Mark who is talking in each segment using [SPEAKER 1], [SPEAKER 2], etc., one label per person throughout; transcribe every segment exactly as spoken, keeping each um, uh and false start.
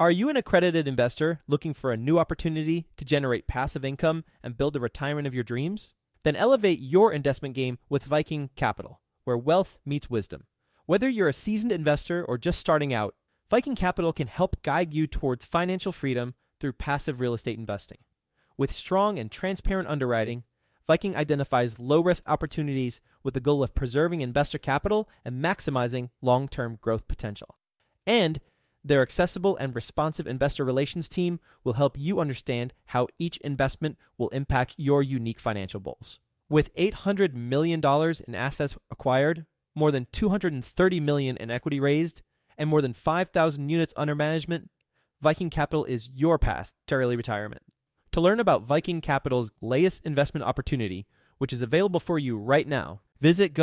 [SPEAKER 1] Are you an accredited investor looking for a new opportunity to generate passive income and build the retirement of your dreams? Then elevate your investment game with Viking Capital, where wealth meets wisdom. Whether you're a seasoned investor or just starting out, Viking Capital can help guide you towards financial freedom through passive real estate investing. With strong and transparent underwriting, Viking identifies low-risk opportunities with the goal of preserving investor capital and maximizing long-term growth potential. And their accessible and responsive investor relations team will help you understand how each investment will impact your unique financial goals. With eight hundred million dollars in assets acquired, more than two hundred thirty million dollars in equity raised, and more than five thousand units under management, Viking Capital is your path to early retirement. To learn about Viking Capital's latest investment opportunity, which is available for you right now, visit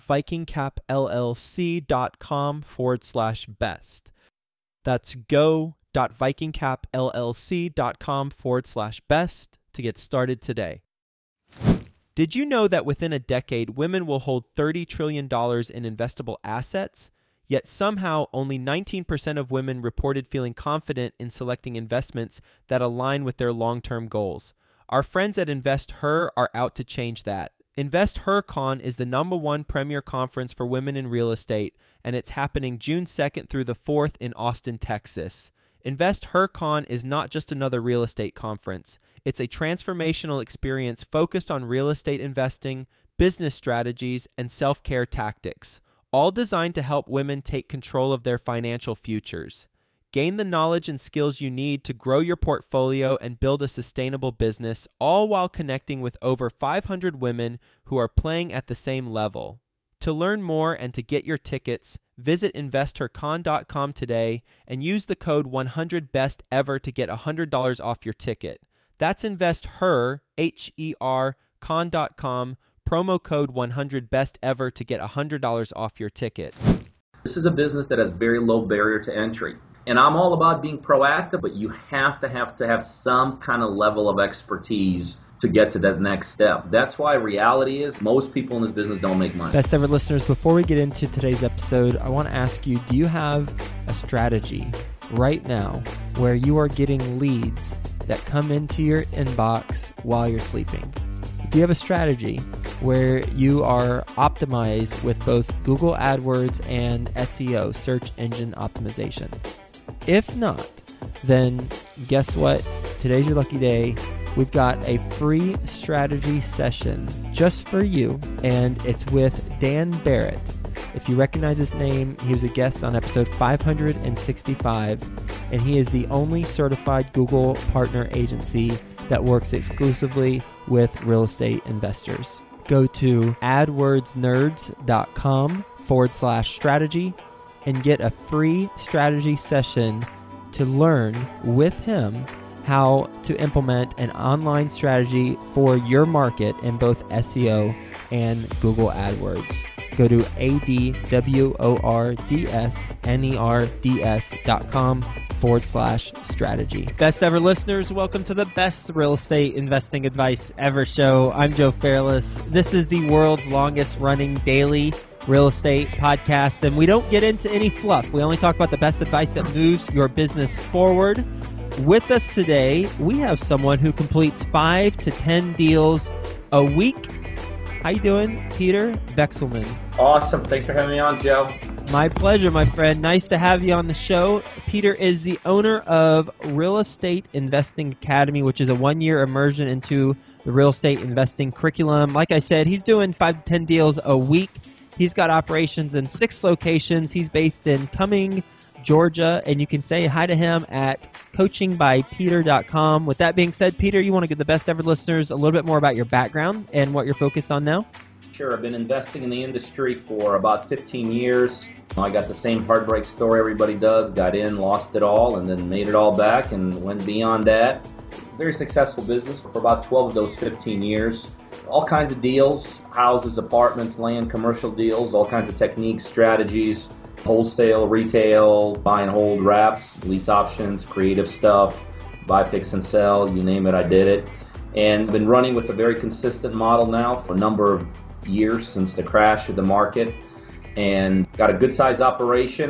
[SPEAKER 1] go.vikingcapllc.com forward slash best. That's go.vikingcapllc.com forward slash best to get started today. Did you know that within a decade, women will hold thirty trillion dollars in investable assets? Yet somehow only nineteen percent of women reported feeling confident in selecting investments that align with their long-term goals. Our friends at InvestHer are out to change that. InvestHerCon is the number one premier conference for women in real estate, and it's happening June second through the fourth in Austin, Texas. InvestHerCon is not just another real estate conference. It's a transformational experience focused on real estate investing, business strategies, and self-care tactics, all designed to help women take control of their financial futures. Gain the knowledge and skills you need to grow your portfolio and build a sustainable business, all while connecting with over five hundred women who are playing at the same level. To learn more and to get your tickets, visit investor con dot com today and use the code one hundred best ever to get one hundred dollars off your ticket. That's InvestHer, H E R, con dot com, promo code one hundred best ever to get one hundred dollars off your ticket.
[SPEAKER 2] This is a business that has very low barrier to entry. And I'm all about being proactive, but you have to have to have some kind of level of expertise to get to that next step. That's why reality is most people in this business don't make money.
[SPEAKER 1] Best ever listeners, before we get into today's episode, I want to ask you, do you have a strategy right now where you are getting leads that come into your inbox while you're sleeping? Do you have a strategy where you are optimized with both Google AdWords and S E O, search engine optimization? If not, then guess what? Today's your lucky day. We've got a free strategy session just for you, and it's with Dan Barrett. If you recognize his name, he was a guest on episode five hundred sixty-five, and he is the only certified Google partner agency that works exclusively with real estate investors. Go to adwordsnerds.com forward slash strategy and get a free strategy session to learn with him how to implement an online strategy for your market in both S E O and Google AdWords. Go to A-D-W-O-R-D-S-N-E-R-D-S.com forward slash strategy. Best ever listeners, welcome to the best real estate investing advice ever show. I'm Joe Fairless. This is the world's longest running daily real estate podcast, and we don't get into any fluff. We only talk about the best advice that moves your business forward. With us today, we have someone who completes five to ten deals a week. How you doing, Peter Vekselman?
[SPEAKER 2] Awesome. Thanks for having me on, Joe.
[SPEAKER 1] My pleasure, my friend. Nice to have you on the show. Peter is the owner of Real Estate Investing Academy, which is a one-year immersion into the real estate investing curriculum. Like I said, he's doing five to ten deals a week. He's got operations in six locations. He's based in Cumming, Georgia, and you can say hi to him at coaching by peter dot com. With that being said, Peter, you want to give the best ever listeners a little bit more about your background and what you're focused on now?
[SPEAKER 2] Sure. I've been investing in the industry for about fifteen years. I got the same heartbreak story everybody does. Got in, lost it all, and then made it all back and went beyond that. Very successful business for about twelve of those fifteen years. All kinds of deals, houses, apartments, land, commercial deals, all kinds of techniques, strategies, wholesale, retail, buy and hold wraps, lease options, creative stuff, buy, fix, and sell, you name it, I did it. And I've been running with a very consistent model now for a number of years since the crash of the market, and got a good size operation.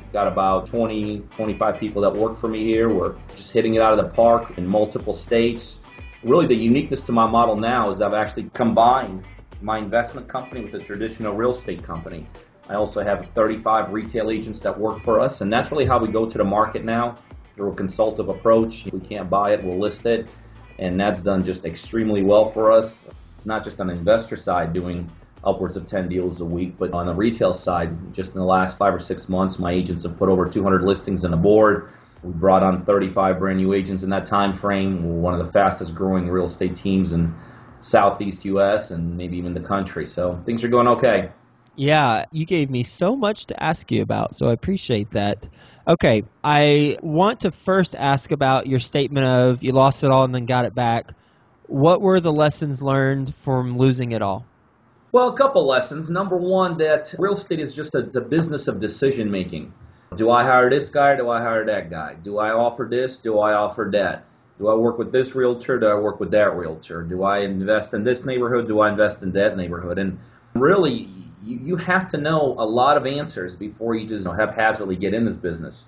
[SPEAKER 2] Got about twenty, twenty-five people that work for me here. We're just hitting it out of the park in multiple states. Really, the uniqueness to my model now is that I've actually combined my investment company with a traditional real estate company. I also have thirty-five retail agents that work for us, and that's really how we go to the market now, through a consultative approach. If we can't buy it, we'll list it, and that's done just extremely well for us, not just on the investor side doing upwards of ten deals a week, but on the retail side, just in the last five or six months, my agents have put over two hundred listings on the board. We brought on thirty-five brand new agents in that time frame. We're one of the fastest growing real estate teams in Southeast U S and maybe even the country. So things are going okay.
[SPEAKER 1] Yeah, you gave me so much to ask you about, so I appreciate that. Okay, I want to first ask about your statement of you lost it all and then got it back. What were the lessons learned from losing it all?
[SPEAKER 2] Well, a couple lessons. Number one, that real estate is just a, it's a business of decision making. Do I hire this guy or do I hire that guy? Do I offer this? Do I offer that? Do I work with this realtor? Do I work with that realtor? Do I invest in this neighborhood? Do I invest in that neighborhood? And really, you, you have to know a lot of answers before you just you know, haphazardly get in this business.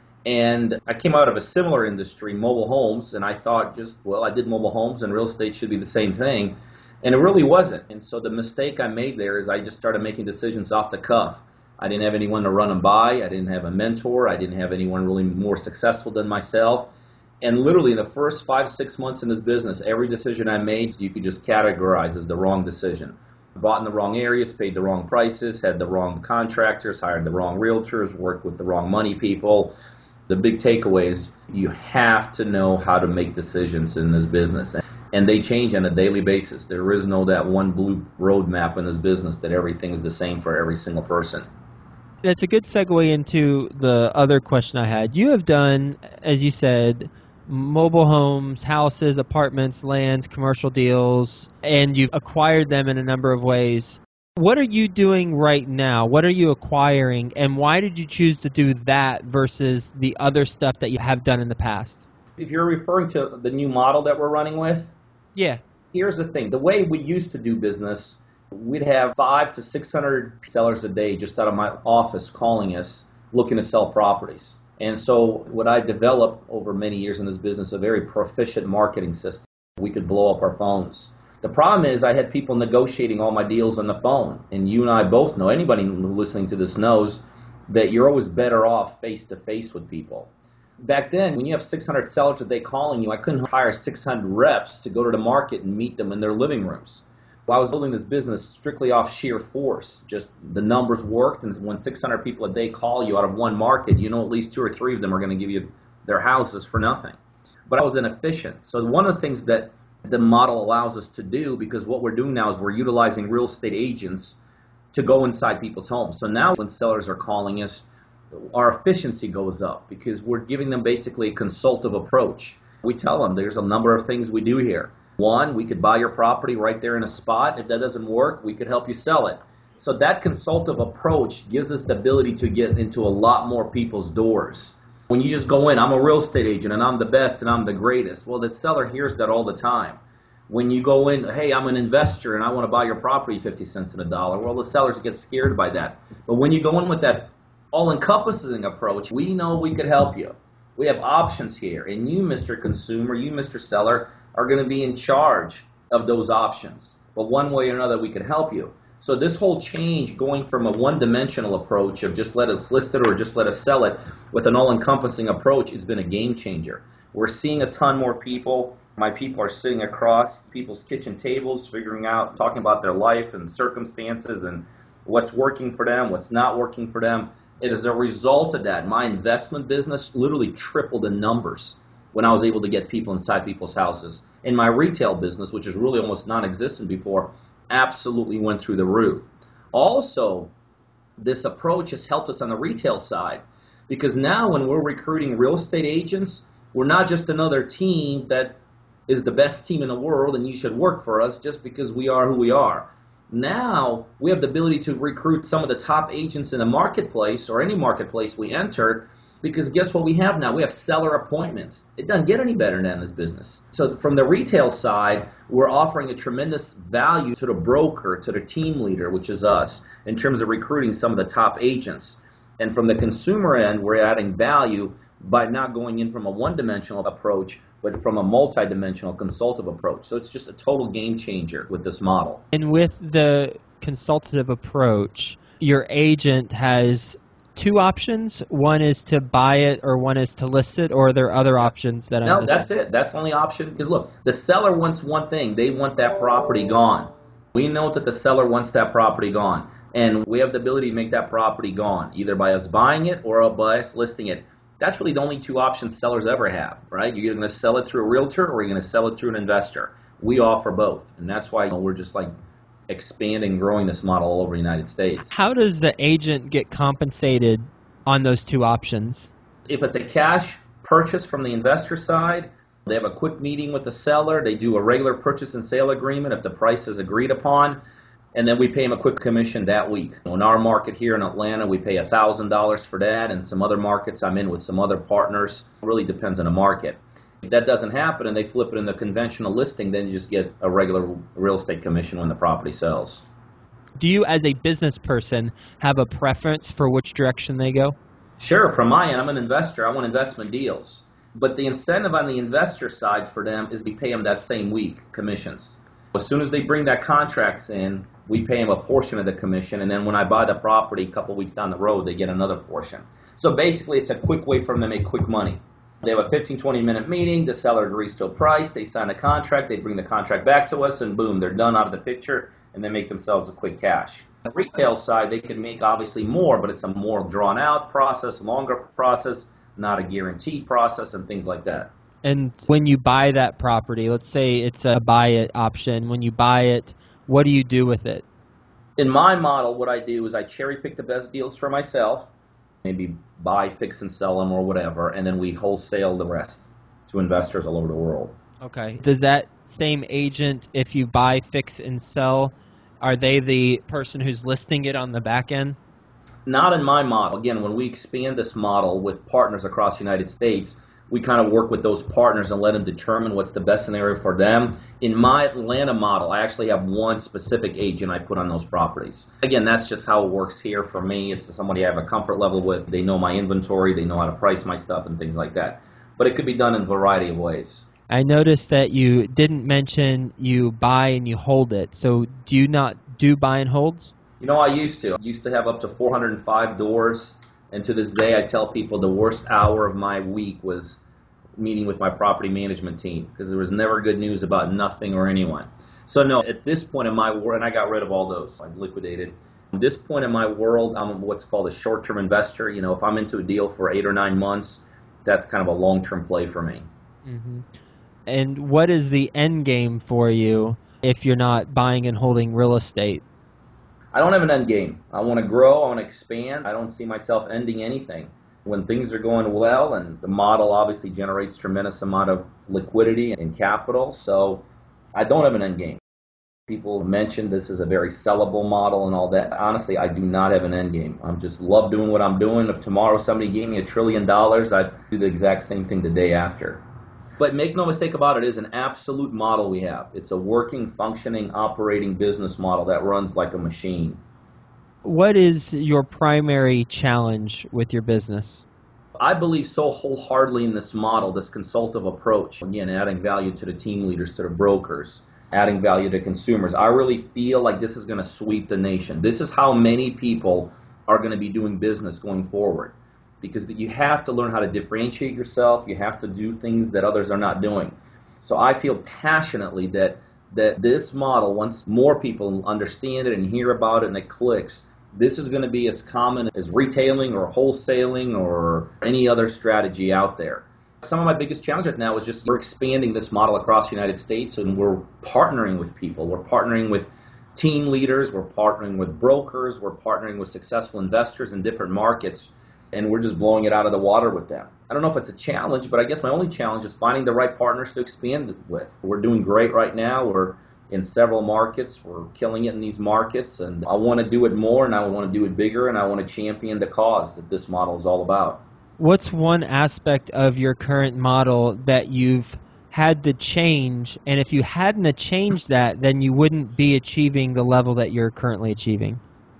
[SPEAKER 2] And I came out of a similar industry, mobile homes, and I thought just, well, I did mobile homes and real estate should be the same thing. And it really wasn't. And so the mistake I made there is I just started making decisions off the cuff. I didn't have anyone to run them by. I didn't have a mentor. I didn't have anyone really more successful than myself. And literally in the first five, six months in this business, every decision I made, you could just categorize as the wrong decision. Bought in the wrong areas, paid the wrong prices, had the wrong contractors, hired the wrong realtors, worked with the wrong money people. The big takeaway is you have to know how to make decisions in this business. And they change on a daily basis. There is no that one blue roadmap in this business that everything is the same for every single person.
[SPEAKER 1] That's a good segue into the other question I had. You have done, as you said, mobile homes, houses, apartments, lands, commercial deals, and you've acquired them in a number of ways. What are you doing right now? What are you acquiring, and why did you choose to do that versus the other stuff that you have done in the past?
[SPEAKER 2] If you're referring to the new model that we're running with,
[SPEAKER 1] yeah.
[SPEAKER 2] Here's the thing. The way we used to do business, we'd have five to six hundred sellers a day just out of my office calling us, looking to sell properties. And so what I developed over many years in this business, a very proficient marketing system. We could blow up our phones. The problem is I had people negotiating all my deals on the phone. And you and I both know, anybody listening to this knows, that you're always better off face-to-face with people. Back then, when you have six hundred sellers a day calling you, I couldn't hire six hundred reps to go to the market and meet them in their living rooms. Well, I was building this business strictly off sheer force. Just the numbers worked, and when six hundred people a day call you out of one market, you know at least two or three of them are going to give you their houses for nothing. But I was inefficient. So one of the things that the model allows us to do, because what we're doing now is we're utilizing real estate agents to go inside people's homes. So now when sellers are calling us, our efficiency goes up because we're giving them basically a consultative approach. We tell them there's a number of things we do here. One, we could buy your property right there in a spot. If that doesn't work, we could help you sell it. So that consultative approach gives us the ability to get into a lot more people's doors. When you just go in, I'm a real estate agent and I'm the best and I'm the greatest. Well, the seller hears that all the time. When you go in, hey, I'm an investor and I want to buy your property fifty cents in a dollar. Well, the sellers get scared by that. But when you go in with that all-encompassing approach, we know we could help you. We have options here, and you, Mister Consumer, you, Mister Seller, are going to be in charge of those options. But one way or another, we can help you. So this whole change, going from a one-dimensional approach of just let us list it or just let us sell it, with an all-encompassing approach, it's been a game changer. We're seeing a ton more people. My people are sitting across people's kitchen tables, figuring out, talking about their life and circumstances and what's working for them, what's not working for them. It is a result of that. My investment business literally tripled in numbers when I was able to get people inside people's houses. And my retail business, which is really almost non-existent before, absolutely went through the roof. Also, this approach has helped us on the retail side because now when we're recruiting real estate agents, we're not just another team that is the best team in the world and you should work for us just because we are who we are. Now we have the ability to recruit some of the top agents in the marketplace or any marketplace we enter because guess what we have now? We have seller appointments. It doesn't get any better than that in this business. So from the retail side, we're offering a tremendous value to the broker, to the team leader, which is us, in terms of recruiting some of the top agents. And from the consumer end, we're adding value by not going in from a one-dimensional approach, but from a multi-dimensional consultative approach. So it's just a total game changer with this model.
[SPEAKER 1] And with the consultative approach, your agent has two options. One is to buy it or one is to list it, or are there other options that I'm
[SPEAKER 2] No,
[SPEAKER 1] missing?
[SPEAKER 2] that's it. That's the only option. Because look, the seller wants one thing. They want that property gone. We know that the seller wants that property gone. And we have the ability to make that property gone, either by us buying it or by us listing it. That's really the only two options sellers ever have, right? You're either going to sell it through a realtor or you're going to sell it through an investor. We offer both. And that's why, you know, we're just like expanding and growing this model all over the United States.
[SPEAKER 1] How does the agent get compensated on those two options?
[SPEAKER 2] If it's a cash purchase from the investor side, they have a quick meeting with the seller. They do a regular purchase and sale agreement if the price is agreed upon, and then we pay them a quick commission that week. In our market here in Atlanta, we pay one thousand dollars for that, and some other markets I'm in with some other partners. It really depends on the market. If that doesn't happen and they flip it in the conventional listing, then you just get a regular real estate commission when the property sells.
[SPEAKER 1] Do you, as a business person, have a preference for which direction they go?
[SPEAKER 2] Sure. From my end, I'm an investor. I want investment deals. But the incentive on the investor side for them is we pay them that same week commissions. As soon as they bring that contracts in, we pay them a portion of the commission, and then when I buy the property a couple weeks down the road, they get another portion. So basically, it's a quick way for them to make quick money. They have a fifteen, twenty minute meeting, the seller agrees to a price, they sign a contract, they bring the contract back to us, and boom, they're done out of the picture, and they make themselves a quick cash. On the retail side, they can make obviously more, but it's a more drawn out process, longer process, not a guaranteed process, and things like that.
[SPEAKER 1] And when you buy that property, let's say it's a buy it option, when you buy it, what do you do with it?
[SPEAKER 2] In my model, what I do is I cherry pick the best deals for myself, maybe buy, fix, and sell them or whatever, and then we wholesale the rest to investors all over the world.
[SPEAKER 1] Okay. Does that same agent, if you buy, fix, and sell, are they the person who's listing it on the back end?
[SPEAKER 2] Not in my model. Again, when we expand this model with partners across the United States, we kind of work with those partners and let them determine what's the best scenario for them. In my Atlanta model, I actually have one specific agent I put on those properties. Again, that's just how it works here for me. It's somebody I have a comfort level with. They know my inventory. They know how to price my stuff and things like that. But it could be done in a variety of ways.
[SPEAKER 1] I noticed that you didn't mention you buy and you hold it. So do you not do buy and holds?
[SPEAKER 2] You know, I used to. I used to have up to four hundred five doors. And to this day, I tell people the worst hour of my week was meeting with my property management team because there was never good news about nothing or anyone. So no, at this point in my world, and I got rid of all those, I liquidated. At this point in my world, I'm what's called a short-term investor. You know, if I'm into a deal for eight or nine months, that's kind of a long-term play for me.
[SPEAKER 1] Mm-hmm. And what is the end game for you if you're not buying and holding real estate?
[SPEAKER 2] I don't have an end game. I want to grow. I want to expand. I don't see myself ending anything. When things are going well, and the model obviously generates tremendous amount of liquidity and capital, so I don't have an end game. People mentioned this is a very sellable model and all that. Honestly, I do not have an end game. I just love doing what I'm doing. If tomorrow somebody gave me a trillion dollars, I'd do the exact same thing the day after. But make no mistake about it, it is an absolute model we have. It's a working, functioning, operating business model that runs like a machine.
[SPEAKER 1] What is your primary challenge with your business?
[SPEAKER 2] I believe so wholeheartedly in this model, this consultative approach. Again, adding value to the team leaders, to the brokers, adding value to consumers. I really feel like this is going to sweep the nation. This is how many people are going to be doing business going forward. Because you have to learn how to differentiate yourself. You have to do things that others are not doing. So I feel passionately that that this model, once more people understand it and hear about it and it clicks, this is going to be as common as retailing or wholesaling or any other strategy out there. Some of my biggest challenges right now is just we're expanding this model across the United States, and we're partnering with people. We're partnering with team leaders. We're partnering with brokers. We're partnering with successful investors in different markets. And we're just blowing it out of the water with them. I don't know if it's a challenge, but I guess my only challenge is finding the right partners to expand it with. We're doing great right now. We're in several markets. We're killing it in these markets. And I want to do it more, and I want to do it bigger, and I want to champion the cause that this model is all about.
[SPEAKER 1] What's one aspect of your current model that you've had to change? And if you hadn't changed that, then you wouldn't be achieving the level that you're currently achieving?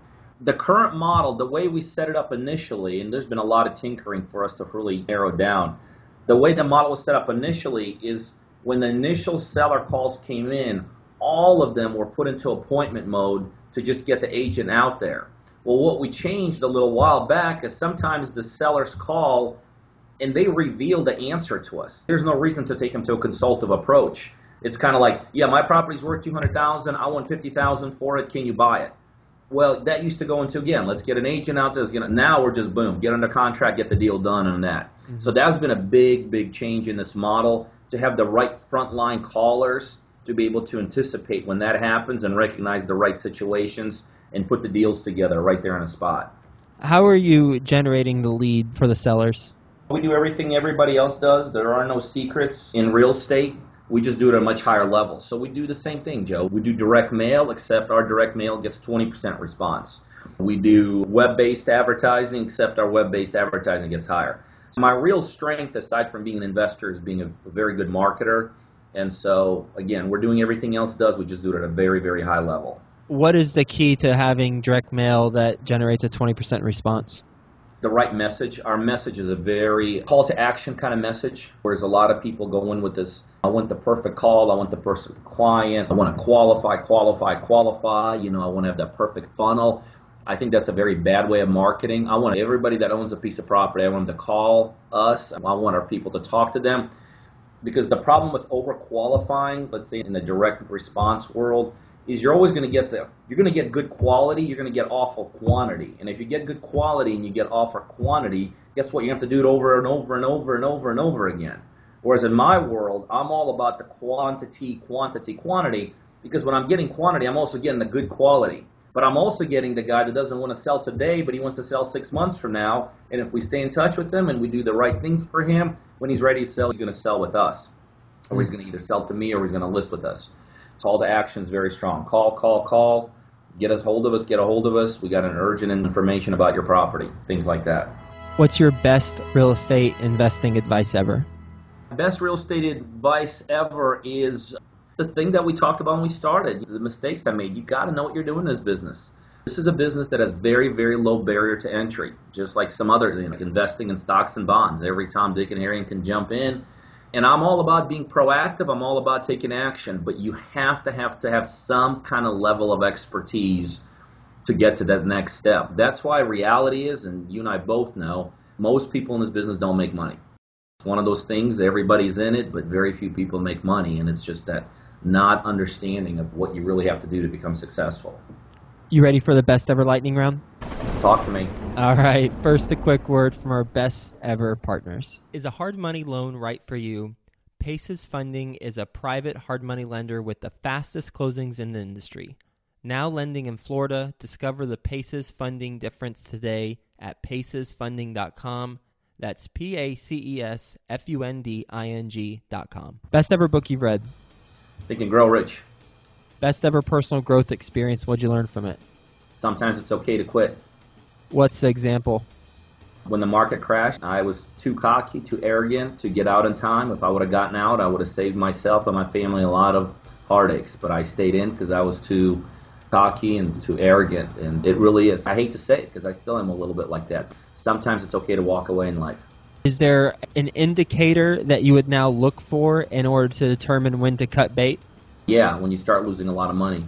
[SPEAKER 2] The current model, the way we set it up initially, and there's been a lot of tinkering for us to really narrow down, the way the model was set up initially is when the initial seller calls came in, all of them were put into appointment mode to just get the agent out there. Well, what we changed a little while back is sometimes the sellers call and they reveal the answer to us. There's no reason to take them to a consultative approach. It's kind of like, yeah, my property's worth two hundred thousand dollars, I want fifty thousand dollars for it, can you buy it? Well, that used to go into, again, let's get an agent out there. Let's get it. Now we're just, boom, get under contract, get the deal done on that. Mm-hmm. So that's been a big, big change in this model, to have the right frontline callers to be able to anticipate when that happens and recognize the right situations and put the deals together right there on the spot.
[SPEAKER 1] How are you generating the lead for the sellers?
[SPEAKER 2] We do everything everybody else does. There are no secrets in real estate. We just do it at a much higher level. So we do the same thing, Joe. We do direct mail, except our direct mail gets twenty percent response. We do web-based advertising, except our web-based advertising gets higher. So my real strength, aside from being an investor, is being a, a very good marketer. And so, again, we're doing everything else does. We just do it at a very, very high level.
[SPEAKER 1] What is the key to having direct mail that generates a twenty percent response?
[SPEAKER 2] The right message. Our message is a very call to action kind of message, whereas a lot of people go in with this, I want the perfect call, I want the perfect client, I want to qualify, qualify, qualify, you know, I want to have that perfect funnel. I think that's a very bad way of marketing. I want everybody that owns a piece of property, I want them to call us, I want our people to talk to them, because the problem with overqualifying, let's say in the direct response world, is you're always going to get the, you're going to get good quality, you're going to get awful quantity. And if you get good quality and you get awful quantity, guess what? You have to do it over and over and over and over and over again. Whereas in my world, I'm all about the quantity, quantity, quantity, because when I'm getting quantity, I'm also getting the good quality. But I'm also getting the guy that doesn't want to sell today, but he wants to sell six months from now. And if we stay in touch with him and we do the right things for him, when he's ready to sell, he's going to sell with us. Or he's going to either sell to me or he's going to list with us. Call to action is very strong. Call, call, call. Get a hold of us, get a hold of us. We got an urgent information about your property, things like that.
[SPEAKER 1] What's your best real estate investing advice ever?
[SPEAKER 2] Best real estate advice ever is the thing that we talked about when we started, the mistakes I made. You got to know what you're doing in this business. This is a business that has very, very low barrier to entry, just like some other, you know, like investing in stocks and bonds. Every Tom, Dick, and Harry can jump in. And I'm all about being proactive. I'm all about taking action. But you have to have to have some kind of level of expertise to get to that next step. That's why reality is, and you and I both know, most people in this business don't make money. It's one of those things, everybody's in it, but very few people make money. And it's just that not understanding of what you really have to do to become successful.
[SPEAKER 1] You ready for the best ever lightning round?
[SPEAKER 2] Talk to me.
[SPEAKER 1] All right. First, a quick word from our best ever partners. Is a hard money loan right for you? Paces Funding is a private hard money lender with the fastest closings in the industry. Now lending in Florida. Discover the Paces Funding difference today at paces funding dot com. That's P A C E S F U N D I N G dot com. Best ever book you've read?
[SPEAKER 2] Think and Grow Rich.
[SPEAKER 1] Best ever personal growth experience. What'd you learn from it?
[SPEAKER 2] Sometimes it's okay to quit.
[SPEAKER 1] What's the example?
[SPEAKER 2] When the market crashed, I was too cocky, too arrogant to get out in time. If I would have gotten out, I would have saved myself and my family a lot of heartaches. But I stayed in because I was too cocky and too arrogant. And it really is. I hate to say it because I still am a little bit like that. Sometimes it's okay to walk away in life.
[SPEAKER 1] Is there an indicator that you would now look for in order to determine when to cut bait?
[SPEAKER 2] Yeah, when you start losing a lot of money.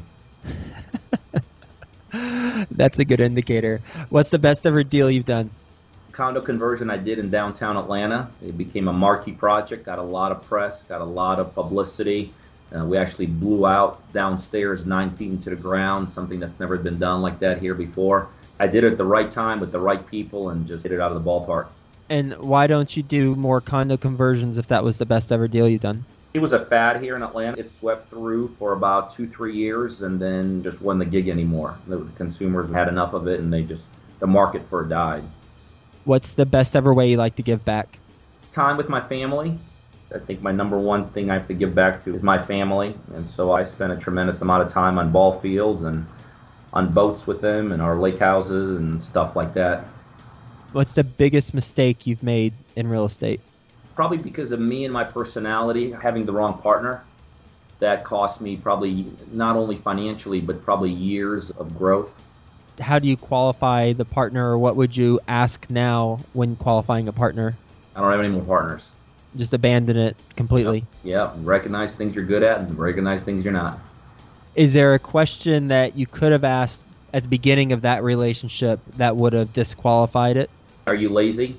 [SPEAKER 1] That's a good indicator. What's the best ever deal you've done?
[SPEAKER 2] Condo conversion I did in downtown Atlanta. It became a marquee project, got a lot of press, got a lot of publicity. Uh, we actually blew out downstairs nine feet into the ground, something that's never been done like that here before. I did it at the right time with the right people and just hit it out of the ballpark.
[SPEAKER 1] And why don't you do more condo conversions if that was the best ever deal you've done?
[SPEAKER 2] It was a fad here in Atlanta. It swept through for about two, three years and then just wasn't the gig anymore. The consumers had enough of it and they just, the market for it died.
[SPEAKER 1] What's the best ever way you like to give back?
[SPEAKER 2] Time with my family. I think my number one thing I have to give back to is my family. And so I spend a tremendous amount of time on ball fields and on boats with them and our lake houses and stuff like that.
[SPEAKER 1] What's the biggest mistake you've made in real estate?
[SPEAKER 2] Probably because of me and my personality, having the wrong partner. That cost me probably not only financially, but probably years of growth.
[SPEAKER 1] how do you qualify the partner, or what would you ask now when qualifying a partner?
[SPEAKER 2] I don't have any more partners.
[SPEAKER 1] Just abandon it completely.
[SPEAKER 2] Yeah, recognize things you're good at and recognize things you're not.
[SPEAKER 1] Is there a question that you could have asked at the beginning of that relationship that would have disqualified it?
[SPEAKER 2] Are you lazy?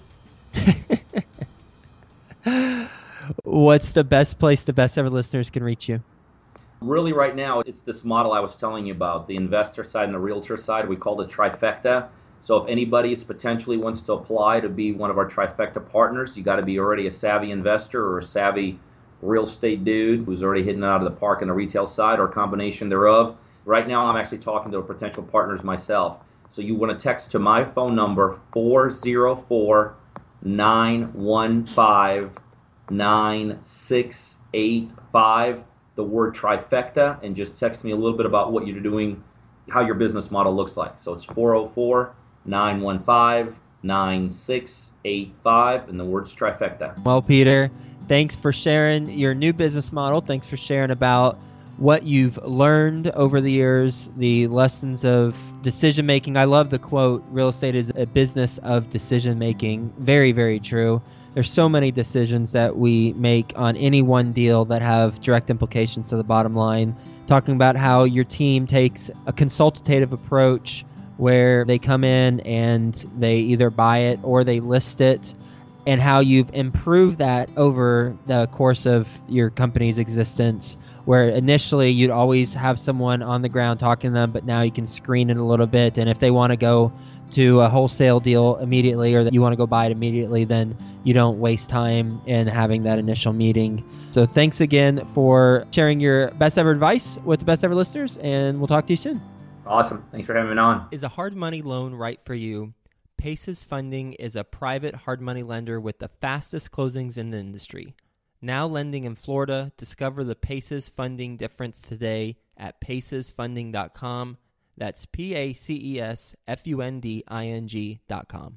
[SPEAKER 1] What's the best place the best ever listeners can reach you?
[SPEAKER 2] Really right now, it's this model I was telling you about, the investor side and the realtor side. We call it trifecta. So if anybody potentially wants to apply to be one of our trifecta partners, you got to be already a savvy investor or a savvy real estate dude who's already hitting it out of the park on the retail side, or a combination thereof. Right now, I'm actually talking to potential partners myself. So you want to text to my phone number, four oh four, nine one five, nine six eight five, the word trifecta, and just text me a little bit about what you're doing, how your business model looks like. So it's four oh four, nine one five, nine six eight five, and the word's trifecta.
[SPEAKER 1] Well, Peter, thanks for sharing your new business model. Thanks for sharing about what you've learned over the years, the lessons of decision making. I love the quote, real estate is a business of decision making. Very, very true. There's so many decisions that we make on any one deal that have direct implications to the bottom line. Talking about how your team takes a consultative approach where they come in and they either buy it or they list it, and how you've improved that over the course of your company's existence, where initially you'd always have someone on the ground talking to them, but now you can screen it a little bit. And if they want to go to a wholesale deal immediately, or that you want to go buy it immediately, then you don't waste time in having that initial meeting. So thanks again for sharing your best ever advice with the best ever listeners, and we'll talk to you soon.
[SPEAKER 2] Awesome. Thanks for having me on.
[SPEAKER 1] Is a hard money loan right for you? Paces Funding is a private hard money lender with the fastest closings in the industry. Now lending in Florida. Discover the Paces Funding difference today at paces funding dot com. That's P A C E S F U N D I N G dot com.